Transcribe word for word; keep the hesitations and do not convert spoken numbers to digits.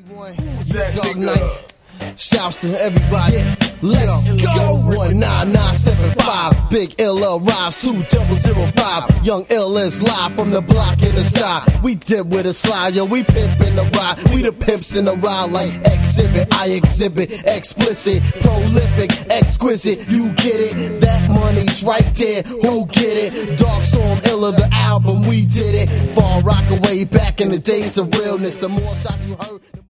Boy, Dog Night. Shouts to everybody. Let's go. one nine nine seven five. Big L arrives. two double zero five. Young L is live from the block in the style. We dip with a slide, yo. We pimp in the ride. We the pimps in the ride like exhibit. I exhibit. Explicit. Prolific. Exquisite. You get it. That money's right there. Who get it? Dark Storm Illa, the album. We did it. Far Rockaway back in the days of realness. The more shots you heard.